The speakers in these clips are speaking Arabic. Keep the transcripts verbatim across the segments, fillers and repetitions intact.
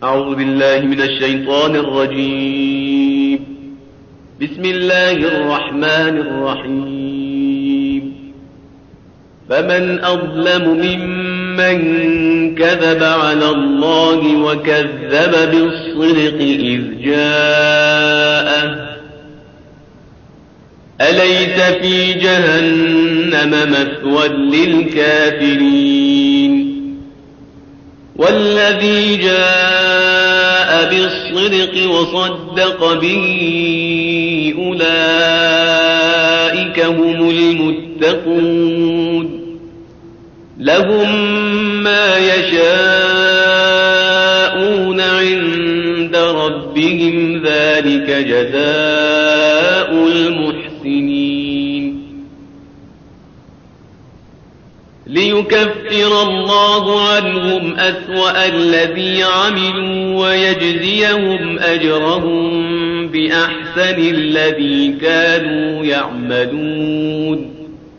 أعوذ بالله من الشيطان الرجيم. بسم الله الرحمن الرحيم. فمن أظلم ممن كذب على الله وكذب بالصدق إذ جاءه أليس في جهنم مثوى للكافرين والذي جاء بالصدق وصدق به أولئك هم المتقون لهم ما يشاءون عند ربهم ذلك جزاء المحسنين ليكفر الله عنهم أسوأ الذي عملوا ويجزيهم أجرهم بأحسن الذي كانوا يعملون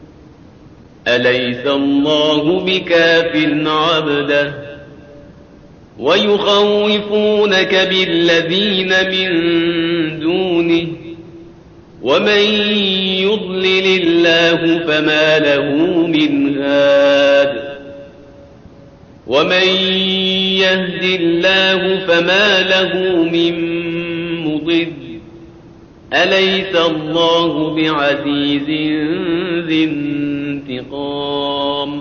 أليس الله بكاف عبده ويخوفونك بالذين من دونه ومن يضلل الله فما له من هاد ومن يهد الله فما له من مضل أليس الله بعزيز ذي انتقام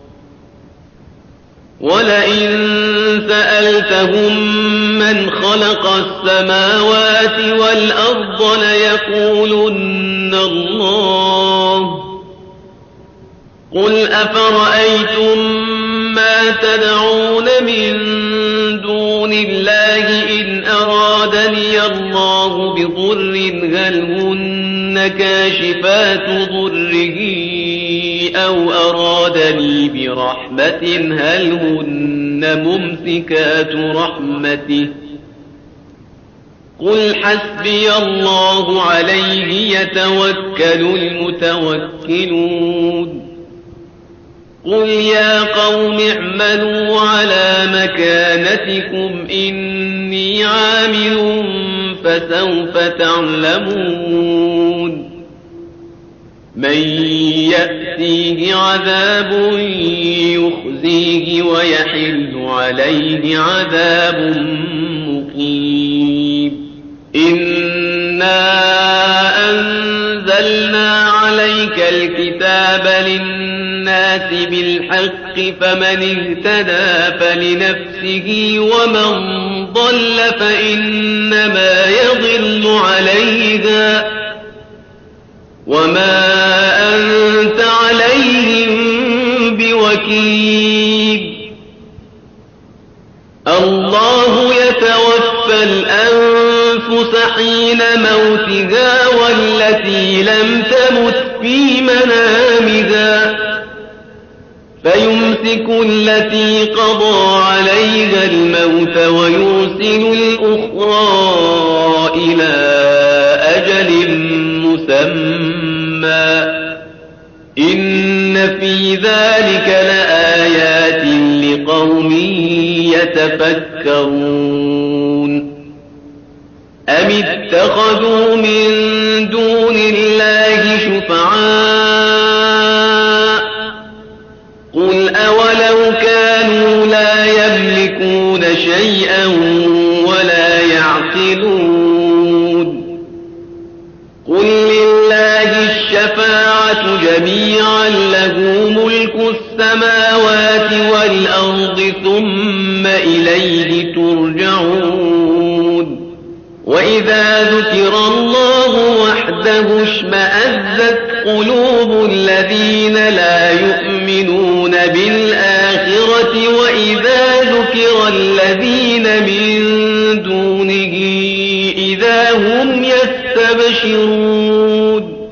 ولئن سألتهم من خلق السماوات والأرض ليقولن الله قل أفرأيتم ما تدعون من دون الله إن أرادني الله بضر هل هن كاشفات ضره أو أرادني برحمة هل هن ممسكات رحمته قل حسبي الله عليه يتوكل المتوكلون قل يا قوم اعملوا على مكانتكم إني عامل فسوف تعلمون من يأتيه عذاب يخزيه ويحل عليه عذاب مقيم إنا أنزلنا عليك الكتاب للناس بالحق فمن اهتدى فلنفسه ومن ضل فإنما يضل عليها وما أنت عليهم بوكيل الله يتوفى الأنفس حين موتها والتي لم تمت في منامها فيمسك التي قضى عليها الموت ويرسل الأخرى إلى أجل مسمى إن في ذلك لآيات لقوم يتفكرون أم اتخذوا من دون الله شفعاء قل أولو كانوا لا يملكون شيئا ولا يعقلون قل لله الشفاعة جميعا له ملك السماوات والأرض ثم إليه ترجعون وإذا ذكر الله وحده اشمأزت قلوب الذين لا يؤمنون بالآخرة وإذا ذكر الذين من دونه إذا هم يستبشرون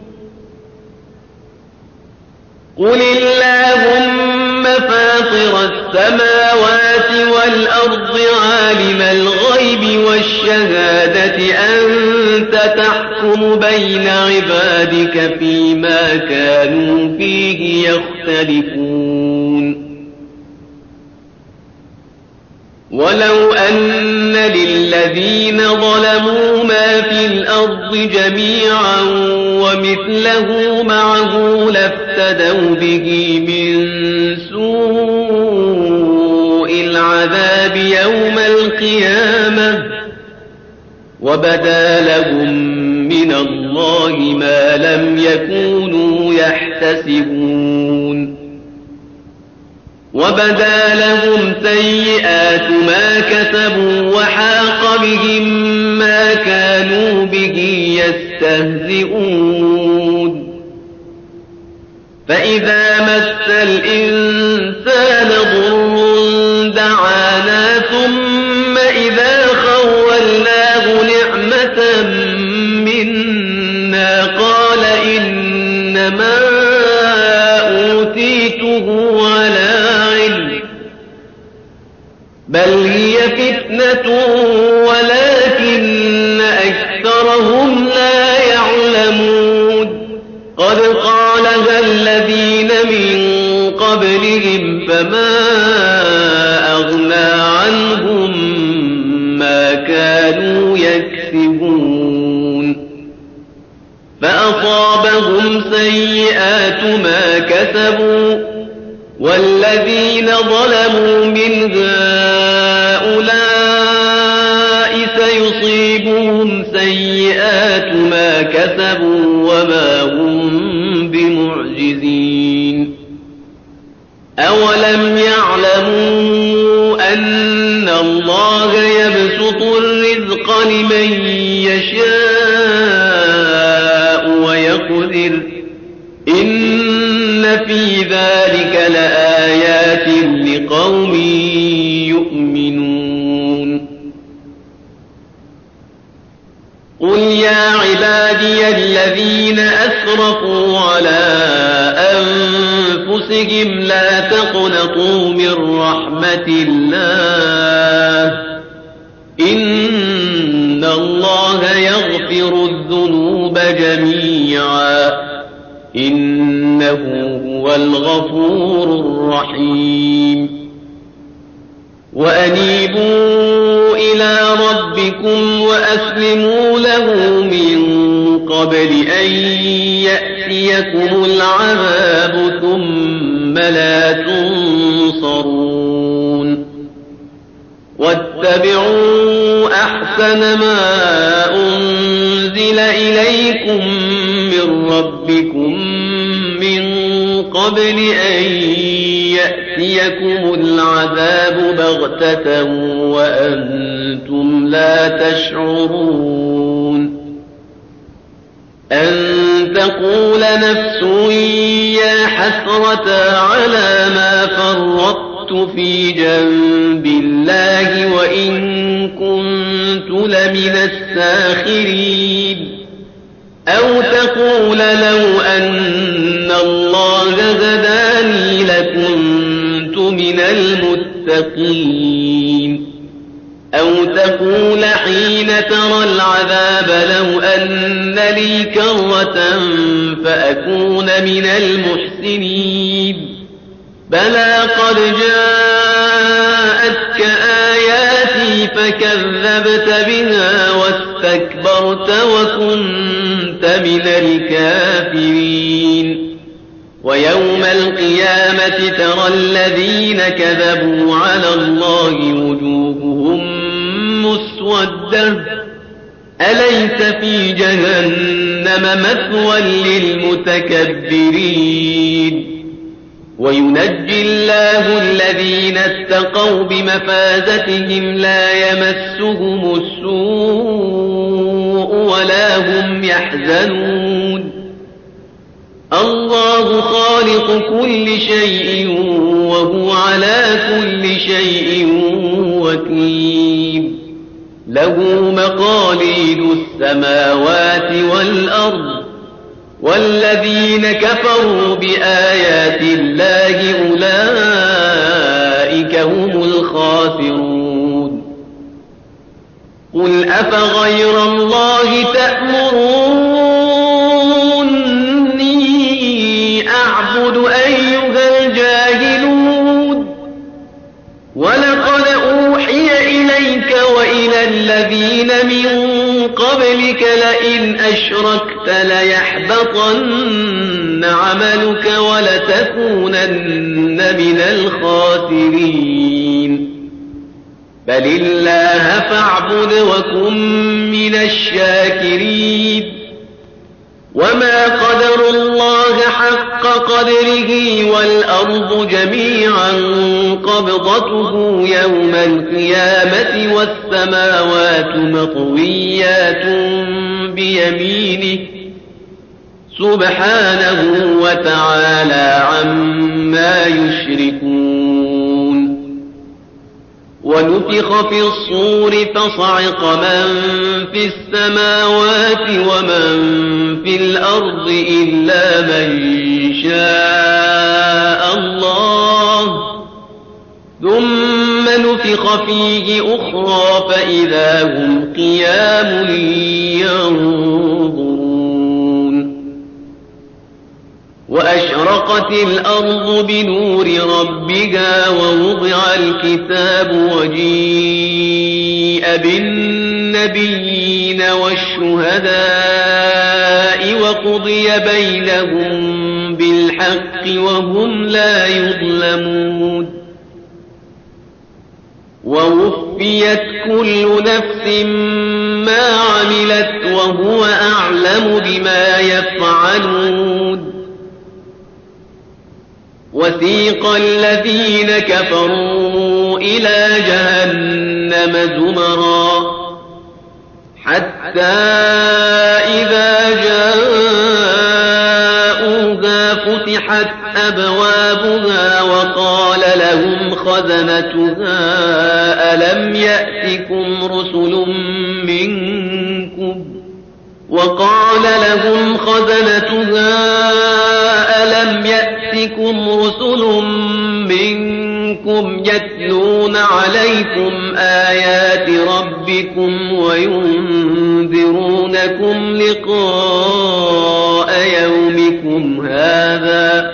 قل اللهم فاطر السماوات والأرض عالم الغيب والشهادة أنت تحكم بين عبادك فيما كانوا فيه يختلفون ولو أن للذين ظلموا ما في الأرض جميعا ومثله معه لافتدوا به من سوء العذاب يوم القيامة وبدا لهم من الله ما لم يكونوا يحتسبون وبدا لهم سيئات ما كسبوا وحاق بهم ما كانوا به يستهزئون فإذا مس الإنسان ضر دعانا ثم إذا خولناه نعمة منا قال إنما أوتيته على علم بل هي فتنة ولكن أكثرهم لا يعلمون قد قالها الذين من قبلهم فما أغنى عنهم ما كانوا يكسبون فأصابهم سيئات ما كسبوا والذين ظلموا من هؤلاء سيصيبهم سيئات ما كسبوا وما هم بمعجزين أولم يعلموا أن الله يبسط الرزق لمن يشاء ويقدر إن في ذلك لآيات لقوم يؤمنون قل يا عبادي الذين أسرفوا على أنفسهم لا تقنطوا من رحمة الله إن الله يغفر الذنوب جميعا إنه هو الغفور الرحيم وأنيبوا إلى ربكم وأسلموا له من قبل أن يأتيكم العذاب ثم لا تنصرون واتبعوا أحسن ما أنزل إليكم من ربكم من قبل أن يأتيكم العذاب بغتة وأنتم لا تشعرون أن تقول نفس يا حسرة على ما فرطت في جنب الله وإن كنت لمن الساخرين أو تقول لو أن الله هداني لكنت من المتقين أو تقول حين ترى العذاب لو أن لي كرة فأكون من المحسنين بلى قد جاءتك آياتي فكذبت بها واستكبرت وكنت من الكافرين ويوم القيامة ترى الذين كذبوا على الله وجوههم مسودة أليس في جهنم مثوى للمتكبرين وينجي الله الذين اتقوا بمفازتهم لا يمسهم السوء ولا هم يحزنون الله خالق كل شيء وهو على كل شيء وكيل له مقاليد السماوات والأرض والذين كفروا بآيات الله أولئك هم الخاسرون قل أفغير الله تأمروني أعبد أيها الجاهلون ولقد أوحي وإلى الذين من قبلك لئن أشركت ليحبطن عملك ولتكونن من الخاسرين بل الله فاعبد وكن من الشاكرين وما قدروا الله حق قدره والأرض جميعا قبضته يوم القيامة والسماوات مطويات بيمينه سبحانه وتعالى عما يشركون ونفخ في الصور فصعق من في السماوات ومن في الأرض إلا من شاء الله ثم نفخ فيه أخرى فإذا هم قيام ينظرون وأشرقت الأرض بنور ربها ووضع الكتاب وجيء بالنبيين والشهداء وقضي بينهم بالحق وهم لا يظلمون ووفيت كل نفس ما عملت وهو أعلم بما يفعلون وسيق الذين كفروا إلى جهنم زمرا حتى إذا جاءوها فتحت أبوابها وقال لهم خزنتها ألم يأتكم رسل منكم وقال لهم خزنتها ألم يأتكم رسل منكم يتلون عليكم آيات ربكم وينذرونكم لقاء يومكم هذا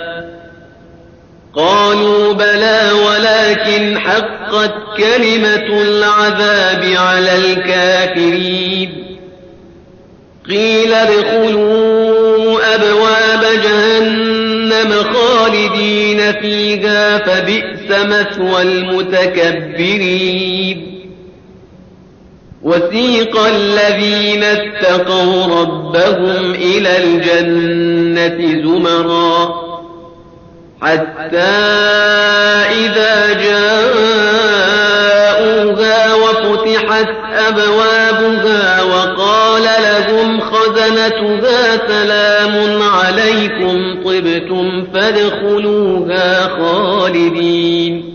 قالوا بلى ولكن حقت كلمة العذاب على الكافرين قيل ادخلوا أبواب جهنم خالدين فيها فبئس مثوى المتكبرين وسيق الذين اتقوا ربهم إلى الجنة زمرا حتى إذا جاءوها وفتحت أبوابها وقال لهم خزنتها سلام عليكم طبتم فادخلوها خالدين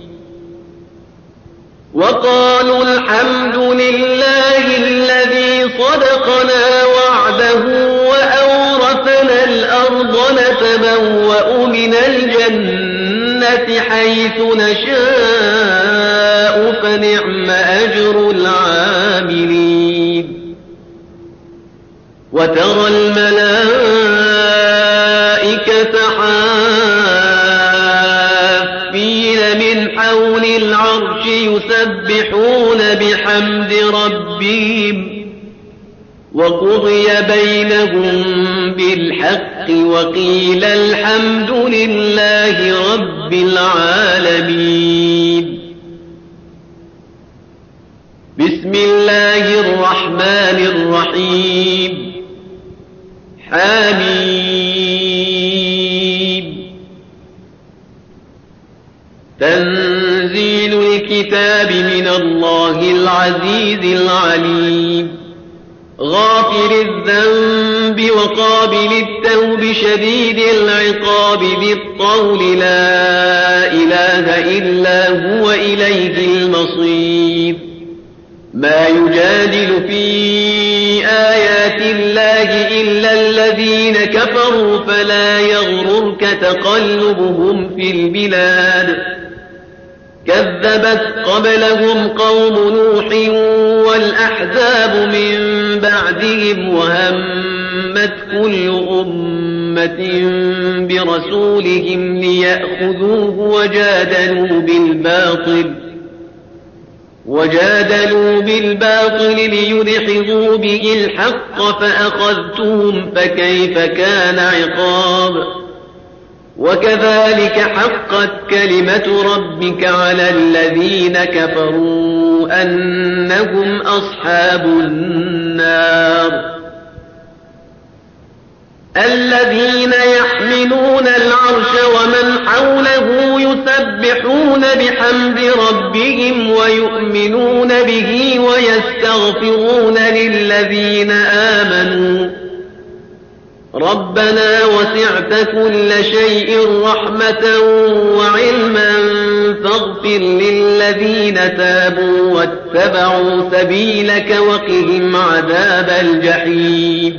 وقالوا الحمد لله الذي صدقنا وعده وأورثنا الأرض نتبوأ من الجنة حيث نشاء فنعم أجر العاملين وترى الملائكة حافين من حول العرش يسبحون بحمد ربهم وقضي بينهم بالحق وقيل الحمد لله رب العالمين بسم الله الرحمن الرحيم حميم تنزيل الكتاب من الله العزيز العليم غافر الذنب وقابل التوب شديد العقاب ذي الطول لا إله إلا هو إليه المصير ما يجادل في آيات الله إلا الذين كفروا فلا يغررك تقلبهم في البلاد كذبت قبلهم قوم نوح والأحزاب من بعدهم وهمت كل أمة برسولهم ليأخذوه وجادلوا بالباطل وجادلوا بالباطل ليدحضوا به الحق فأخذتهم فكيف كان عقاب وكذلك حقت كلمة ربك على الذين كفروا أنهم أصحاب النار الذين يحملون العرش ومن حوله يسبحون بحمد ربهم ويؤمنون به ويستغفرون للذين آمنوا ربنا وسعت كل شيء رحمة وعلما فاغفر للذين تابوا واتبعوا سبيلك وقهم عذاب الجحيم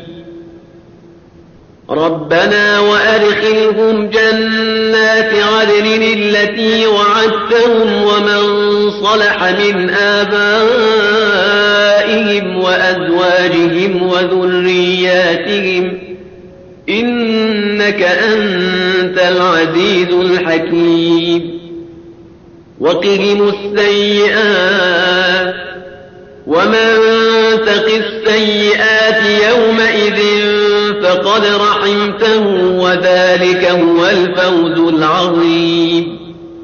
ربنا وأدخلهم جنات عدن التي وعدتهم ومن صلح من آبائهم وأزواجهم وذرياتهم إنك أنت العزيز الحكيم وقهم السيئات ومن تق السيئات يومئذ فقد رحمته وذلك هو الفوز العظيم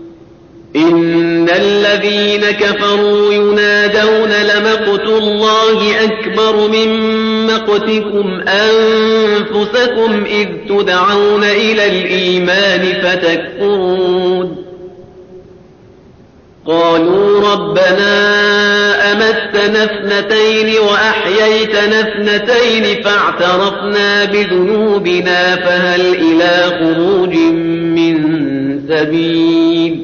إن الذين كفروا ينادون لمقت الله أكبر من مقتكم أنفسكم إذ تدعون إلى الإيمان فتكفرون قالوا ربنا أمتنا اثنتين وأحييتنا اثنتين فاعترفنا بذنوبنا فهل إلى خروج من سبيل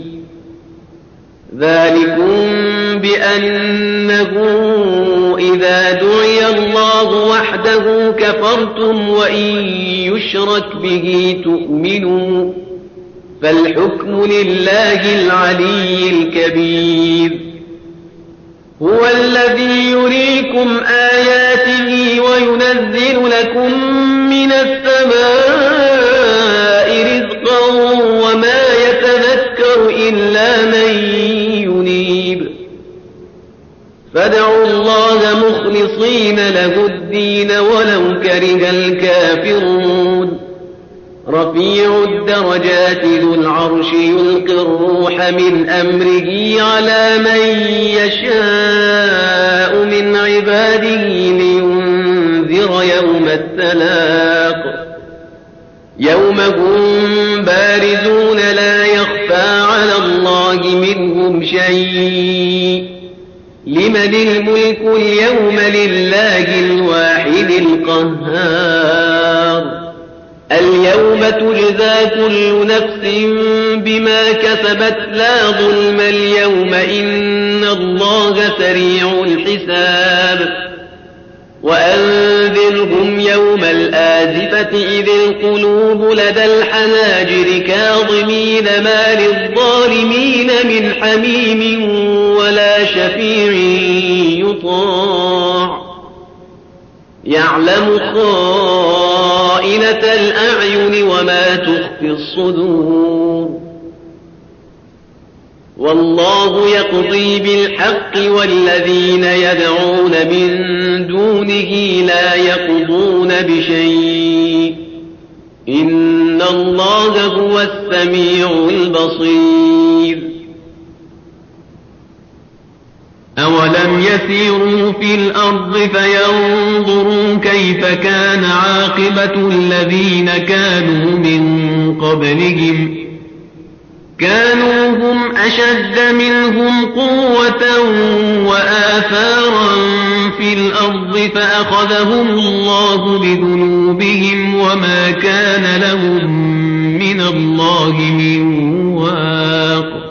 ذلكم بأنه إذا دعي الله وحده كفرتم وإن يشرك به تؤمنوا فالحكم لله العلي الكبير هو الذي يريكم آياته وينزل لكم من السماء رزقا وما يتذكر إلا من ينيب فادعوا الله مخلصين له الدين ولو كره الكافرون رفيع الدرجات ذو العرش يلقي الروح من أمره على من يشاء من عباده لينذر يوم التلاق يوم هم بارزون لا يخفى على الله منهم شيء لمن الملك اليوم لله الواحد القهار اليوم تجزى كل نفس بما كسبت لا ظلم اليوم إن الله سريع الحساب وأنذرهم يوم الآزفة إذ القلوب لدى الحناجر كاظمين ما للظالمين من حميم ولا شفيع يطاع يعلم خائنة الأعين وما تخفي الصدور والله يقضي بالحق والذين يدعون من دونه لا يقضون بشيء إن الله هو السميع البصير أولم يسيروا في الأرض فينظروا كيف كان عاقبة الذين كانوا من قبلهم كانوا هم أشد منهم قوة وآثارا في الأرض فأخذهم الله بذنوبهم وما كان لهم من الله من واق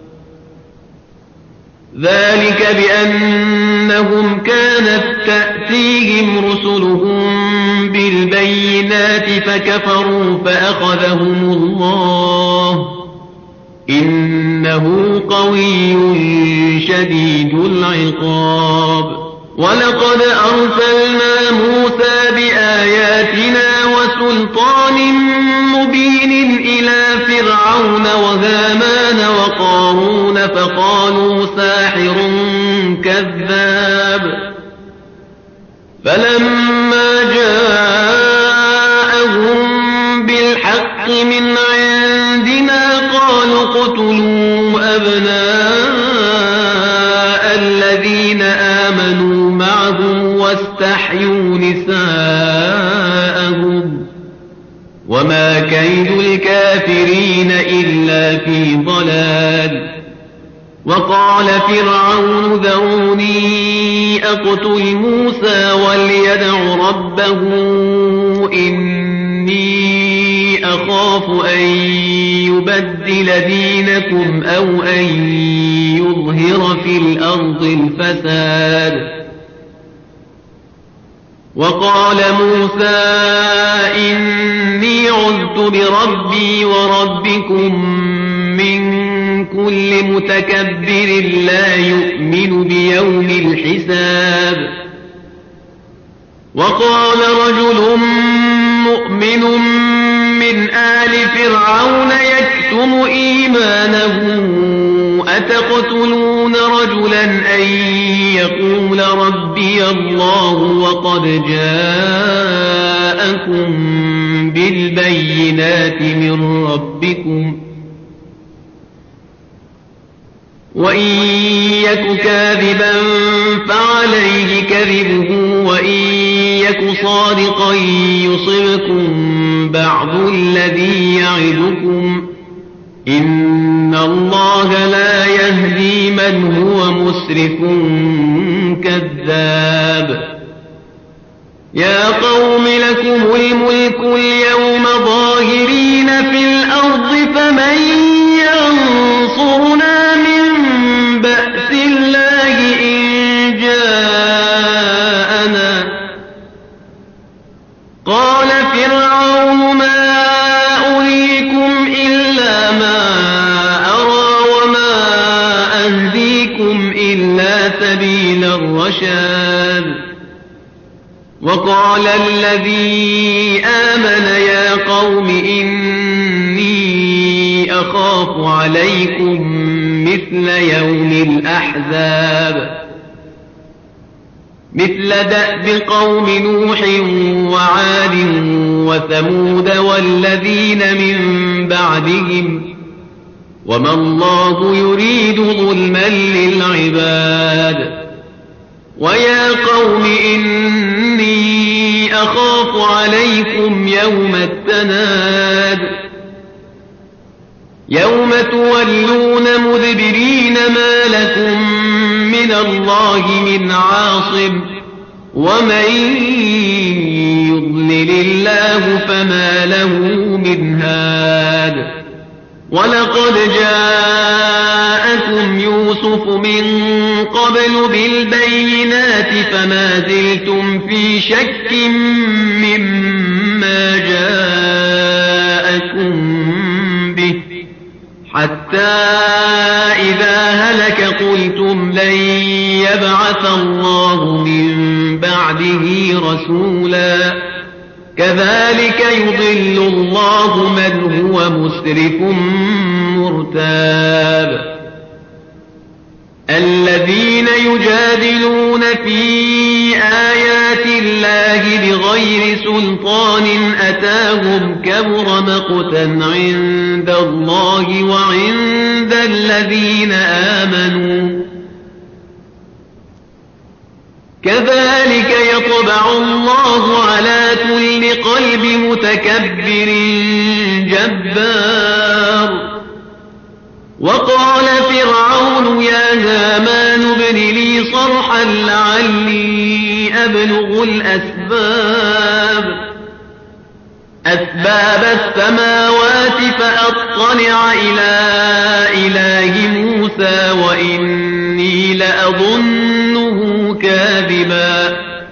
ذلك بأنهم كانت تأتيهم رسلهم بالبينات فكفروا فأخذهم الله إنه قوي شديد العقاب ولقد أرسلنا موسى بآياتنا وسلطان مبين إلى فرعون وهامان وقارون فقالوا ساحر كذاب فلما جاءهم بالحق من عندنا قالوا اقتلوا أبناء الذين آمنوا معه واستحيوا نساءهم وما كيد الكافرين إلا في ضلال وقال فرعون ذروني أقتل موسى وليدع ربه إني أخاف أن يبدل دينكم أو أن يظهر في الأرض الفساد وقال موسى إني عذت بربي وربكم من كل متكبر لا يؤمن بيوم الحساب وقال رجل مؤمن من آل فرعون يكتم إيمانه أتقتلون رجلا أن يقول ربي الله وقد جاءكم بالبينات من ربكم وإن يك كاذبا فعليه كذبه وإن يك صادقا يصبكم بعض الذي يعدكم إن الله لا يهدي من هو مسرف كذاب يا قوم لكم الملك اليوم ظاهرين في الأرض فمن ينصرنا من بأس الله إن جاءنا قال فرعون ما أريكم إلا ما أرى وما أهديكم إلا سبيل الرشاد وقال الذي آمن يا قوم إني أخاف عليكم مثل يوم الأحزاب مثل دأب قوم نوح وعاد وثمود والذين من بعدهم وما الله يريد ظلما للعباد ويا قوم إني أخاف عليكم يوم التناد يوم تولون مدبرين ما لكم من الله من عاصم ومن يضلل الله فما له من هاد ولقد جاءكم يوسف من قبل بالبينات فما زلتم في شك مما جاءكم به حتى إذا هلك قلتم لن يبعث الله من بعده رسولا كذلك يضل الله من هو مسرف مرتاب الذين يجادلون في آيات الله بغير سلطان أتاهم كبر مقتا عند الله وعند الذين آمنوا كذلك يطبع الله على كل قلب متكبر جبار وقال فرعون يا هامان ابن لي صرحا لعلي أبلغ الأسباب أسباب السماوات فأطلع إلى إله موسى وإني لأظنه كاذبا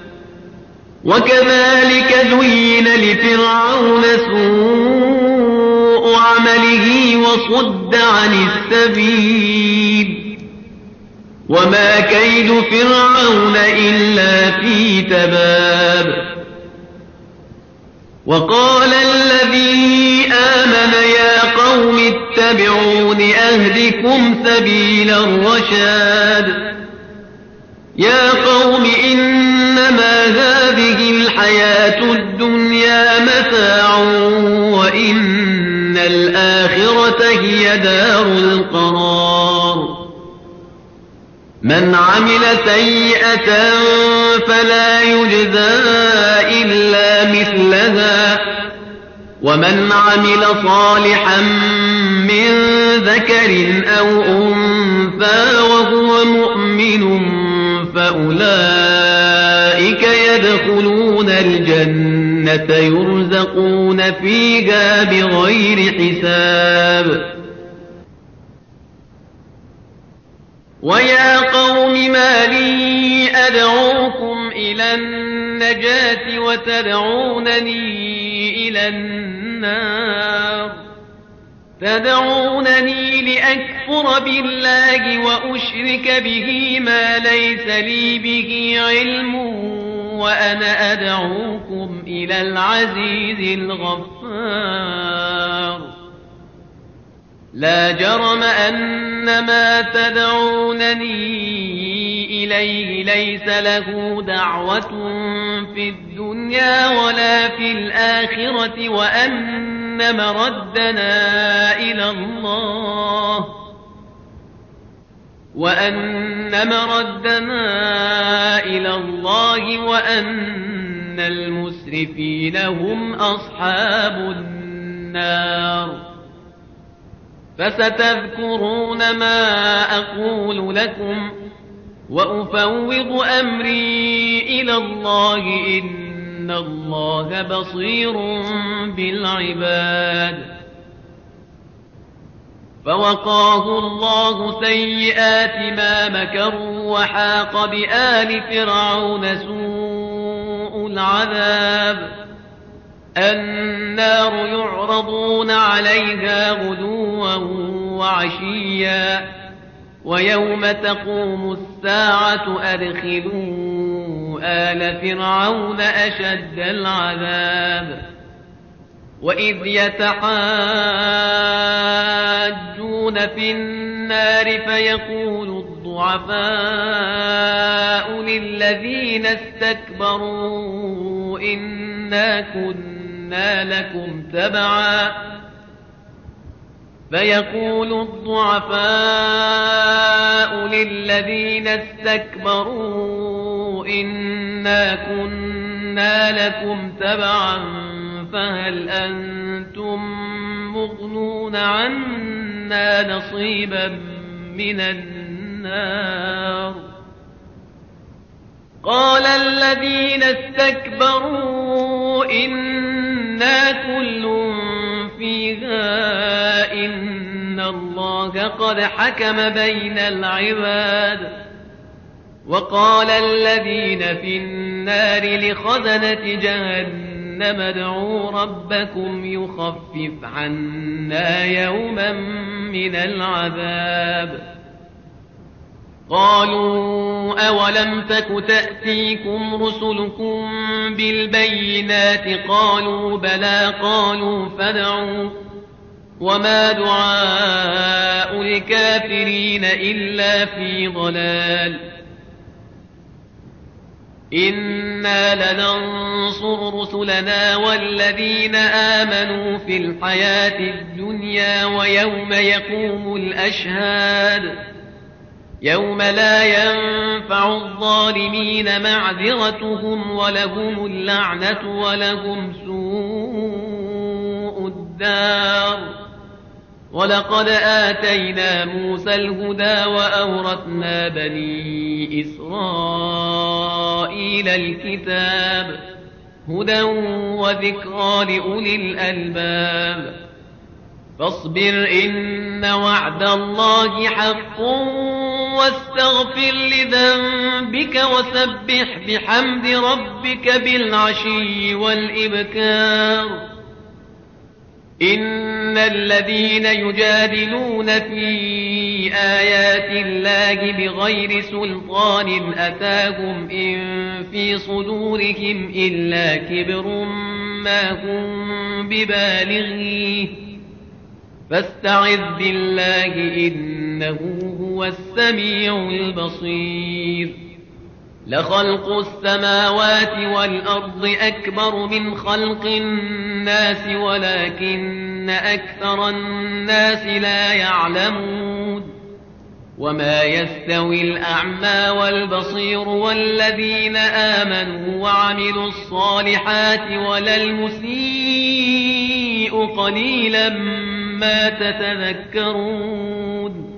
وكذلك زين لفرعون سوء عمله وصد عن السبيل وما كيد فرعون إلا في تباب وقال الذي آمن يا قوم اتبعون أهدكم سبيل الرشاد يا قوم إنما هذه الحياة الدنيا متاع وإن الآخرة هي دار القرار من عمل سيئة فلا يجزى إلا مثلها ومن عمل صالحا من ذكر أو أنثى وهو مؤمن فأولئك يدخلون الجنة يرزقون فيها بغير حساب ويا قوم ما لي أدعوكم إلى النجاة وتدعونني إلى النار تدعونني لأكفر بالله وأشرك به ما ليس لي به علم وأنا أدعوكم إلى العزيز الغفار لا جرم أن ما تدعونني إليه ليس له دعوة في الدنيا ولا في الآخرة وأن مردنا إلى الله وأن مردنا إلى الله وأن المسرفين هم أصحاب النار فستذكرون ما أقول لكم وأفوض أمري إلى الله إن الله بصير بالعباد فوقاه الله سيئات ما مكروا وحاق بآل فرعون سوء العذاب النار يعرضون عليها غدوا وعشيا ويوم تقوم الساعة أدخلوا آل فرعون أشد العذاب وإذ يتحاجون في النار فيقول الضعفاء للذين استكبروا إنا كنا لكم تبعا فيقول الضعفاء للذين استكبروا إنا كنا لكم تبعا فهل أنتم مغنون عنا نصيبا من النار قال الذين استكبروا إنا كل فيها إن الله قد حكم بين العباد وقال الذين في النار لخزنة جهنم ادعوا ربكم يخفف عنا يوما من العذاب قالوا أولم تك تأتيكم رسلكم بالبينات قالوا بلى قالوا فادعوا وما دعاء الكافرين إلا في ضلال إنا لننصر رسلنا والذين آمنوا في الحياة الدنيا ويوم يقوم الأشهاد يوم لا ينفع الظالمين معذرتهم ولهم اللعنة ولهم سوء الدار ولقد آتينا موسى الهدى وأورثنا بني إسرائيل الكتاب هدى وذكرى لأولي الألباب فاصبر إن وعد الله حق واستغفر لذنبك وسبح بحمد ربك بالعشي والإبكار إن الذين يجادلون في آيات الله بغير سلطان أتاهم إن في صدورهم إلا كبر ما هم ببالغيه فاستعذ بالله إنه هو السميع البصير لخلق السماوات والأرض أكبر من خلق الناس ولكن أكثر الناس لا يعلمون وما يستوي الأعمى والبصير والذين آمنوا وعملوا الصالحات ولا المسيء قليلا ما تتذكرون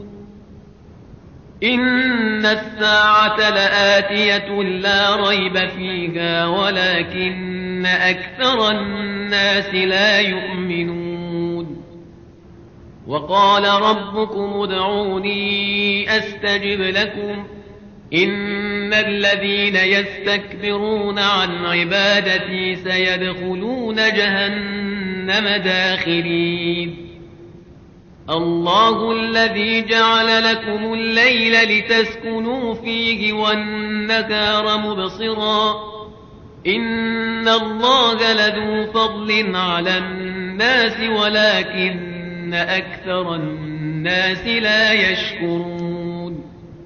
إن الساعة لآتية لا ريب فيها ولكن أكثر الناس لا يؤمنون وقال ربكم ادعوني أستجب لكم إن الذين يستكبرون عن عبادتي سيدخلون جهنم داخرين الله الذي جعل لكم الليل لتسكنوا فيه والنهار مبصرا إن الله لذو فضل على الناس ولكن أكثر الناس لا يشكرون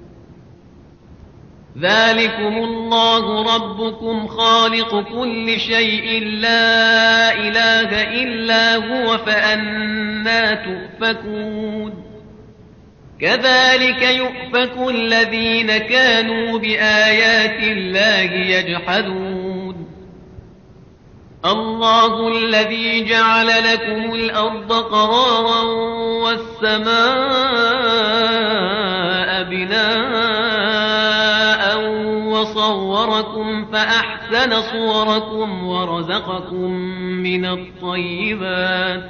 ذلكم الله ربكم خالق كل شيء لا إله إلا هو فأنى تؤفكون كذلك يؤفك الذين كانوا بآيات الله يجحدون الله الذي جعل لكم الأرض قرارا والسماء بناء وصوركم فأحسن صوركم ورزقكم من الطيبات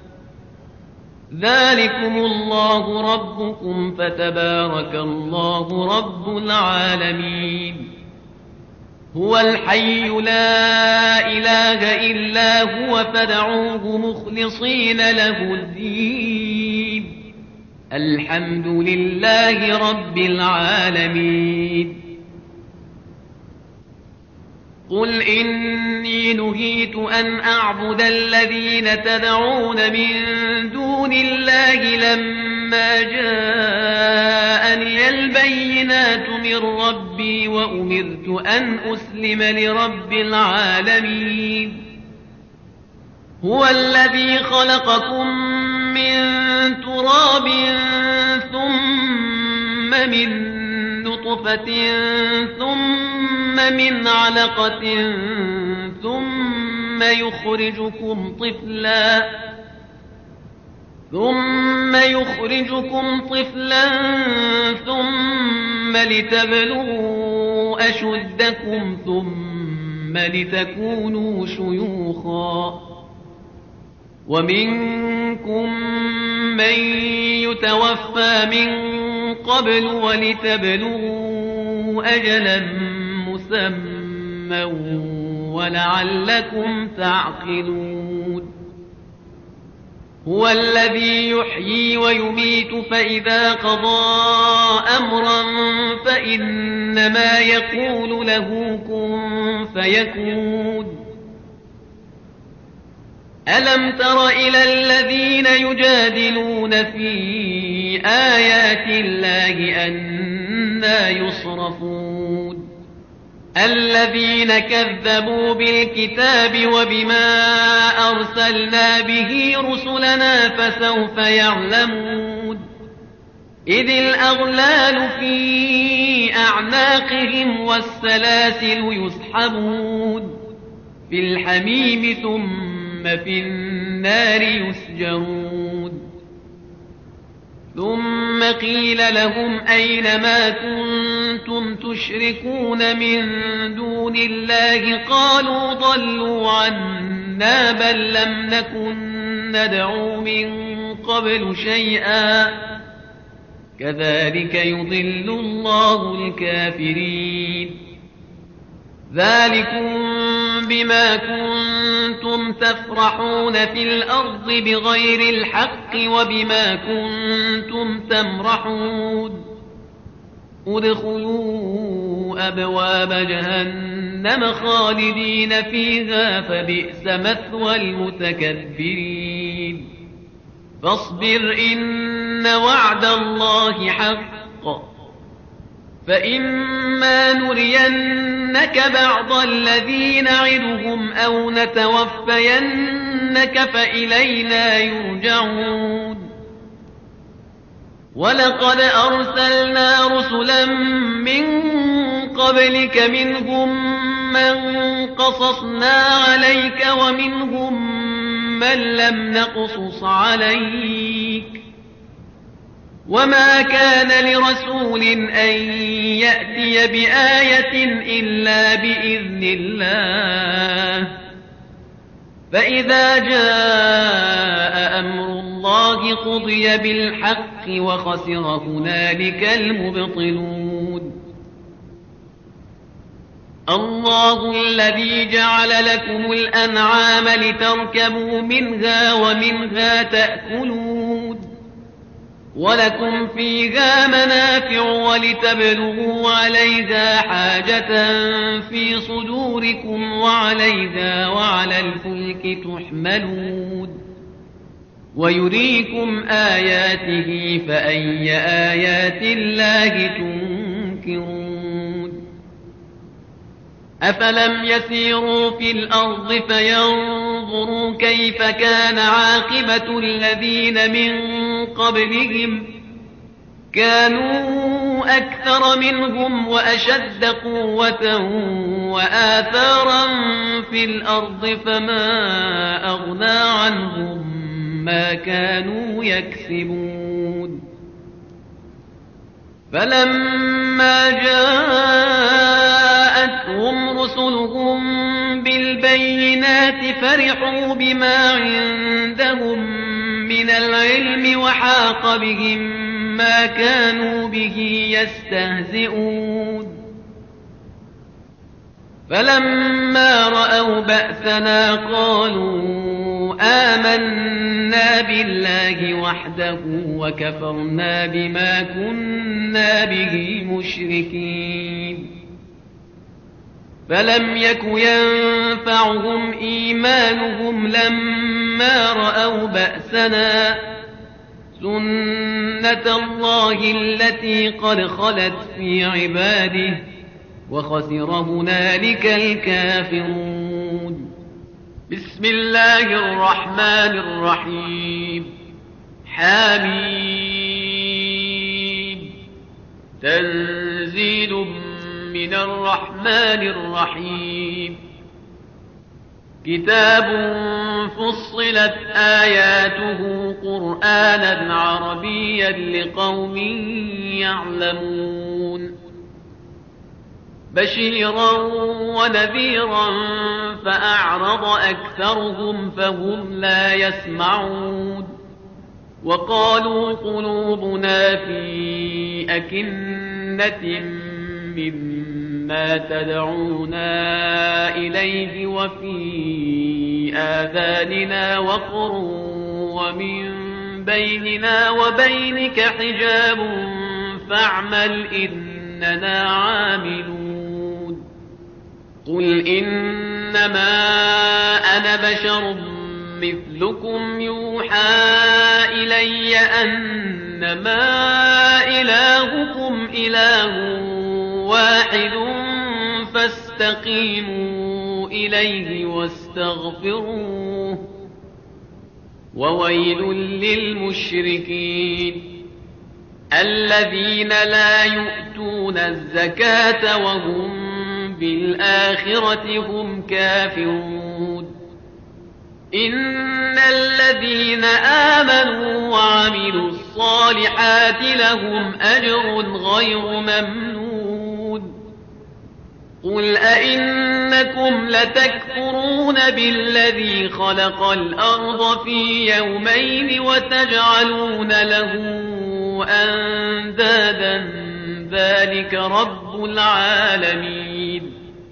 ذلكم الله ربكم فتبارك الله رب العالمين هو الحي لا إله إلا هو فادعوه مخلصين له الدين الحمد لله رب العالمين قل إني نهيت أن أعبد الذين تدعون من دون الله لما جاءني البينات من ربي وأمرت أن أسلم لرب العالمين هو الذي خلقكم من تراب ثم من نطفة ثم من علقة ثم يخرجكم طفلا ثم يخرجكم طفلا ثم لتبلغوا أشدكم ثم لتكونوا شيوخا ومنكم من يتوفى من قبل ولتبلغوا أجلا مسمى ولعلكم تعقلون هو الذي يحيي ويميت فإذا قضى أمرا فإنما يقول له كن فيكون ألم تر إلى الذين يجادلون في آيات الله أنى يصرفون الذين كذبوا بالكتاب وبما أرسلنا به رسلنا فسوف يعلمون إذ الأغلال في أعناقهم والسلاسل يسحبون في الحميم ثم في النار يسجرون ثم قيل لهم أين ما كنتم تشركون من دون الله قالوا ضلوا عنا بل لم نكن ندعو من قبل شيئا كذلك يضل الله الكافرين ذلكم بما كنتم تفرحون في الأرض بغير الحق وبما كنتم تمرحون ادخلوا أبواب جهنم خالدين فيها فبئس مثوى المتكبرين فاصبر إن وعد الله حق فإما نرينك بعض الذي نعدهم أو نتوفينك فإلينا يرجعون ولقد أرسلنا رسلا من قبلك منهم من قصصنا عليك ومنهم من لم نقصص عليك وما كان لرسول أن يأتي بآية إلا بإذن الله فإذا جاء أمر الله قضي بالحق وخسر هنالك المبطلون الله الذي جعل لكم الأنعام لتركبوا منها ومنها تأكلون ولكم فيها منافع ولتبلغوا عليها حاجة في صدوركم وعليها وعلى الفلك تحملون ويريكم آياته فأي آيات الله تنكرون أفلم يسيروا في الأرض فينظروا كيف كان عاقبة الذين من قبلهم كانوا أكثر منهم وأشد قوة وآثارا في الأرض فما أغنى عنهم ما كانوا يكسبون فلما جاءتهم رسلهم بالبينات فرحوا بما عندهم من العلم وحاق بهم ما كانوا به يستهزئون فلما رأوا بأسنا قالوا آمنا بالله وحده وكفرنا بما كنا به مشركين فلم يك ينفعهم إيمانهم لما رأوا بأسنا سنة الله التي قد خلت في عباده وخسر هنالك الكافرون بسم الله الرحمن الرحيم حميم تنزيل من الرحمن الرحيم كتاب فصلت آياته قرآنا عربيا لقوم يعلمون بشيرا ونذيرا فأعرض أكثرهم فهم لا يسمعون وقالوا قلوبنا في أكنة مما تدعونا إليه وفي آذاننا وقر ومن بيننا وبينك حجاب فاعمل إننا عاملون قل إنما أنا بشر مثلكم يوحى إلي أنما إلهكم إله واحد فاستقيموا إليه واستغفروه وويل للمشركين الذين لا يؤتون الزكاة وهم بالآخرة هم كافرون إن الذين آمنوا وعملوا الصالحات لهم أجر غير ممنون قل أئنكم لتكفرون بالذي خلق الأرض في يومين وتجعلون له أندادا ذلك رب العالمين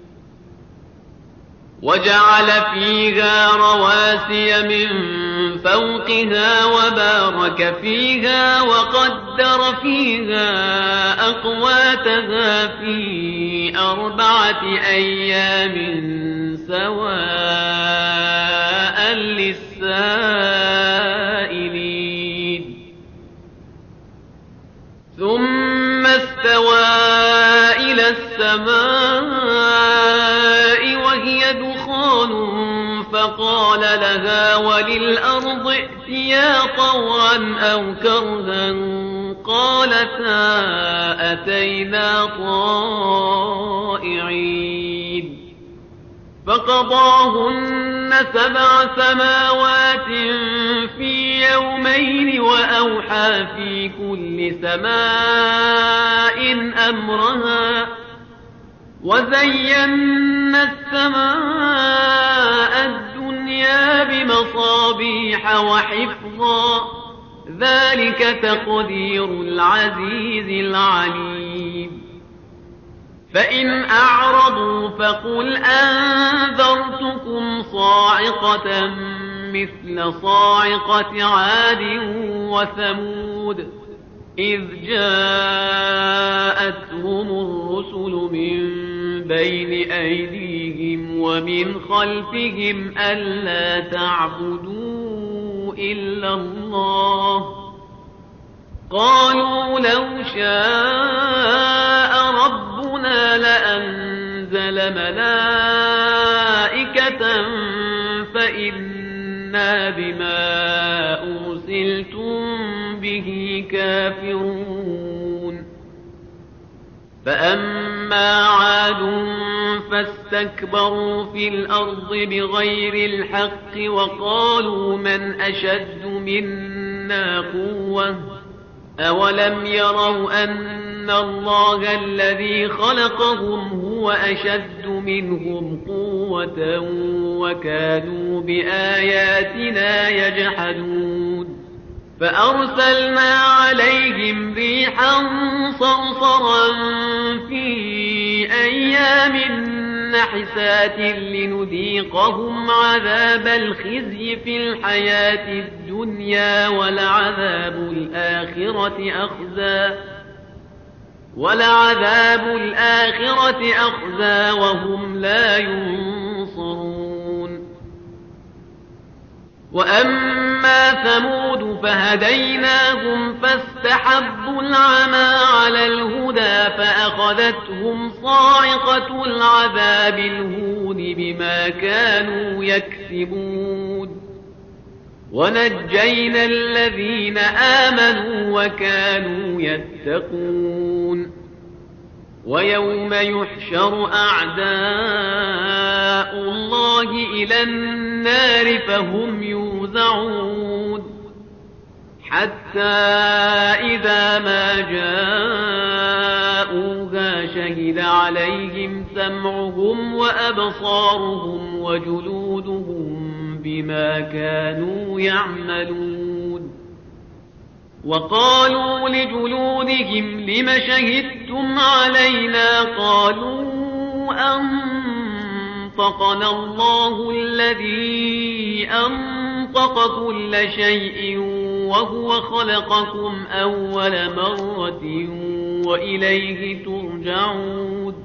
وجعل فيها رواسي من فوقها وبارك فيها وقدر فيها أقواتها في أربعة أيام سواء للسائلين ثم استوى السماء وهي دخان فقال لها وللأرض ائتيا طوعا أو كرها قالتا أتينا طائعين فقضاهن سبع سماوات في يومين وأوحى في كل سماء أمرها وزينا السماء الدنيا بمصابيح وحفظا ذلك تقدير العزيز العليم فإن أعرضوا فقل أنذرتكم صاعقة مثل صاعقة عاد وثمود إذ جاءتهم الرسل من بين أيديهم ومن خلفهم ألا تعبدوا إلا الله قالوا لو شاء ربنا لأنزل ملائكة فإنا بما أرسلتم به كافرون فأما عاد فاستكبروا في الأرض بغير الحق وقالوا من أشد منا قوة أولم يروا أن الله الذي خلقهم هو أشد منهم قوة وكانوا بآياتنا يجحدون فأرسلنا عليهم ريحا صرصرا في أيام نحسات لنذيقهم عذاب الخزي في الحياة الدنيا ولعذاب الآخرة أخزى ولعذاب الآخرة أخزى وهم لا ينصرون وأما ثمود فهديناهم فاستحبوا العمى على الهدى فأخذتهم صاعقة العذاب الهون بما كانوا يكسبون ونجينا الذين آمنوا وكانوا يتقون ويوم يحشر أعداء الله إلى النار فهم يوزعون حتى إذا ما جاءوها شهد عليهم سمعهم وأبصارهم وجلودهم بما كانوا يعملون وقالوا لجلودهم لم شهدتم علينا قالوا أنطقنا الله الذي أنطق كل شيء وهو خلقكم أول مرة وإليه ترجعون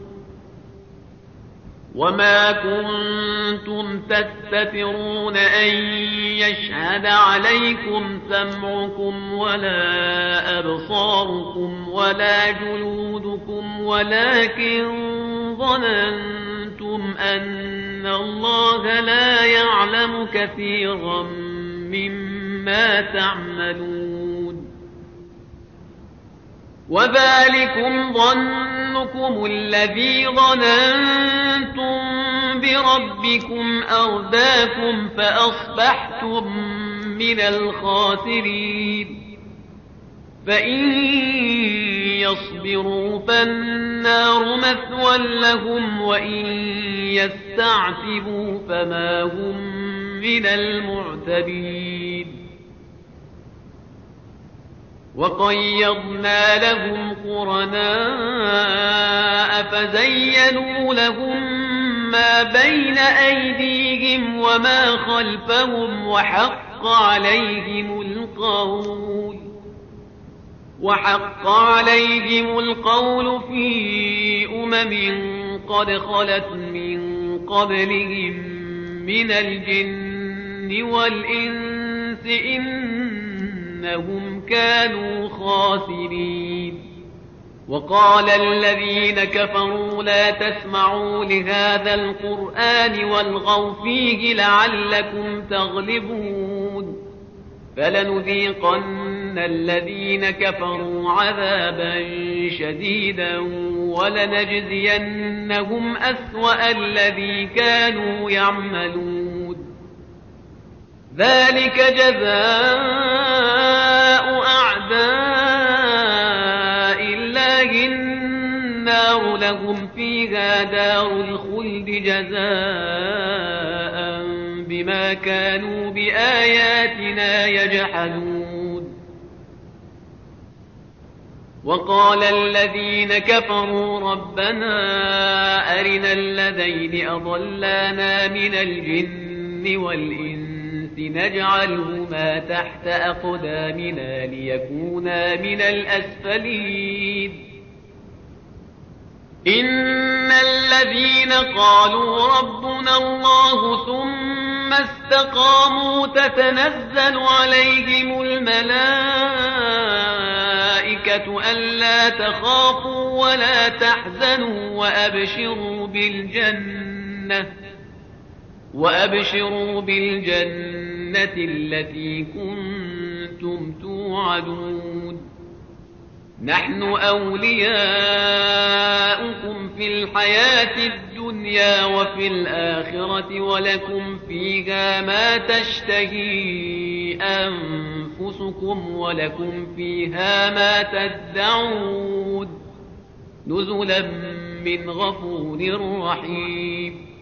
وما كنتم تستترون أن يشهد عليكم سمعكم ولا أبصاركم ولا جلودكم ولكن ظننتم أن الله لا يعلم كثيرا مما تعملون وذلكم ظنكم الذي ظننتم بربكم أرداكم فأصبحتم من الخاسرين فإن يصبروا فالنار مثوى لهم وإن يستعتبوا فما هم من المعتدين وقيضنا لهم قرناء فزينوا لهم ما بين أيديهم وما خلفهم وحق عليهم القول وحق عليهم القول في أمم قد خلت من قبلهم من الجن والإنس إنهم كانوا خاسرين وقال الذين كفروا لا تسمعوا لهذا القرآن والغوا فيه لعلكم تغلبون فلنذيقن الذين كفروا عذابا شديدا ولنجزينهم أسوأ الذي كانوا يعملون ذلك جزاء أعداء الله النار لهم فيها دار الخلد جزاء بما كانوا بآياتنا يجحدون وقال الذين كفروا ربنا أرنا الذين أضلانا من الجن والإنس نجعلهما تحت أقدامنا ليكونا من الأسفلين إن الذين قالوا ربنا الله ثم استقاموا تتنزل عليهم الملائكة ألا تخافوا ولا تحزنوا وأبشروا بالجنة وأبشروا بالجنة التي كنتم توعدون نحن أولياؤكم في الحياة الدنيا وفي الآخرة ولكم فيها ما تشتهي أنفسكم ولكم فيها ما تدعون نزلا من غفور رحيم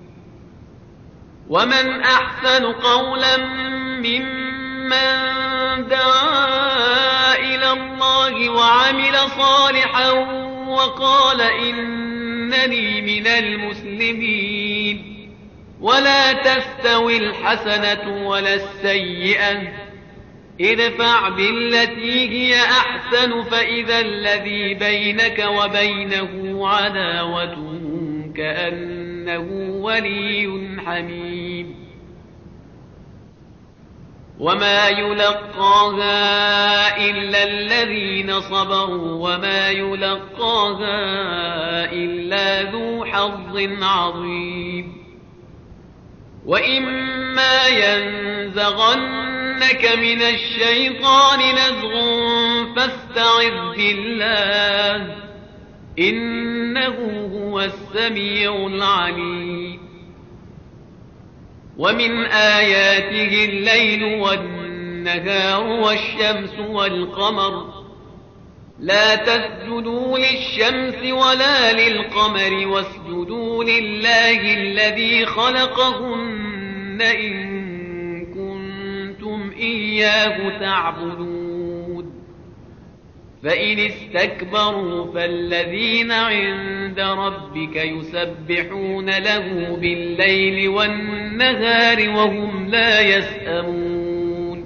ومن أحسن قولا ممن دعا إلى الله وعمل صالحا وقال إنني من المسلمين ولا تستوي الحسنة ولا السيئة ادفع بالتي هي أحسن فإذا الذي بينك وبينه عداوة كأنه ولي حميم وما يلقاها إلا الذين صبروا وما يلقاها إلا ذو حظ عظيم وإما ينزغنك من الشيطان نزغ فاستعذ بالله إنه هو السميع العليم ومن آياته الليل والنهار والشمس والقمر لا تسجدوا للشمس ولا للقمر واسجدوا لله الذي خلقهن إن كنتم إياه تعبدون فإن استكبروا فالذين عند ربك يسبحون له بالليل والنهار وهم لا يسأمون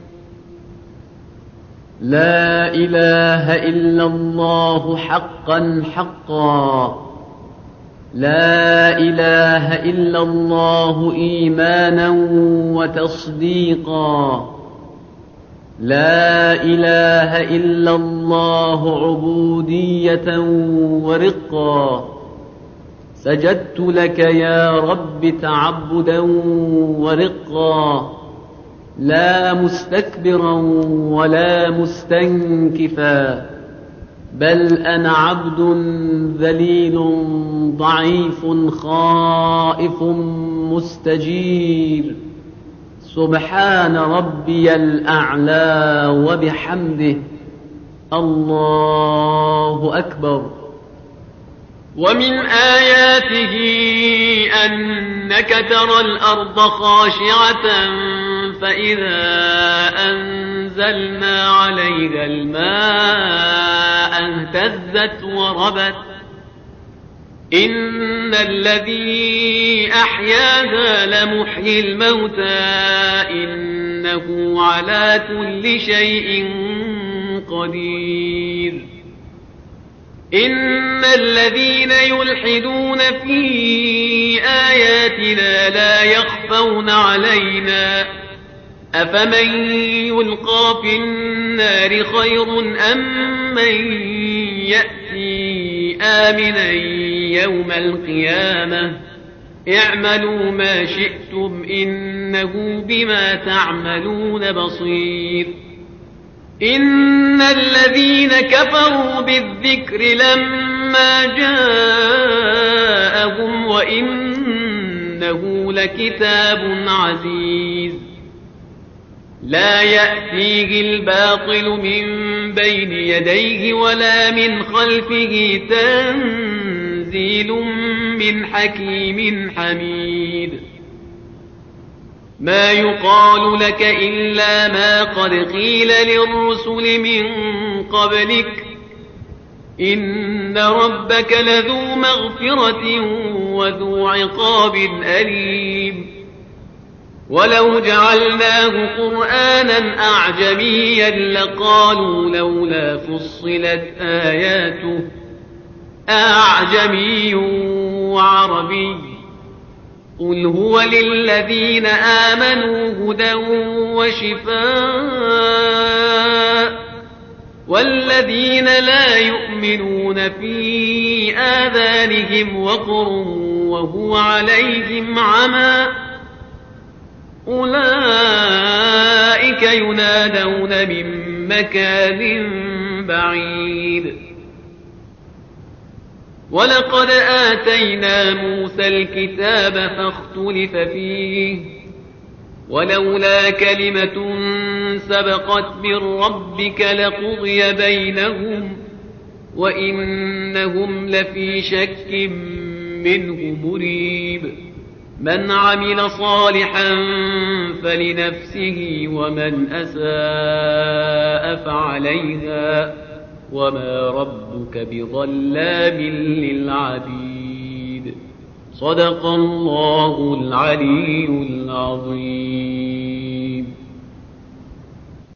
لا إله إلا الله حقا حقا لا إله إلا الله إيمانا وتصديقا لا إله إلا الله عبودية ورقا سجدت لك يا رب تعبدا ورقا لا مستكبرا ولا مستنكفا بل أنا عبد ذليل ضعيف خائف مستجير سبحان ربي الأعلى وبحمده الله أكبر ومن آياته أنك ترى الأرض خاشعة فإذا أنزلنا عليها الماء اهتزت وربت إن الذي أحياها لمحيي الموتى إنه على كل شيء قدير إن الذين يلحدون في آياتنا لا يخفون علينا أفمن يلقى في النار خير أم من يأتي يأتي آمنا يوم القيامة اعملوا ما شئتم إنه بما تعملون بصير. إن الذين كفروا بالذكر لما جاءهم وإنه لكتاب عزيز لا يأتيه الباطل من بين يديه ولا من خلفه تنزيل من حكيم حميد. ما يقال لك إلا ما قد قيل للرسل من قبلك إن ربك لذو مغفرة وذو عقاب أليم. ولو جعلناه قرآنا أعجميا لقالوا لولا فصلت آياته أعجمي وعربي قل هو للذين آمنوا هدى وشفاء والذين لا يؤمنون في آذانهم وقر وهو عليهم عمى أولئك ينادون من مكان بعيد. ولقد آتينا موسى الكتاب فاختلف فيه ولولا كلمة سبقت من ربك لقضي بينهم وإنهم لفي شك منه مريب. من عمل صالحا فلنفسه ومن أساء فعليها وما ربك بظلام للعبيد. صدق الله العلي العظيم.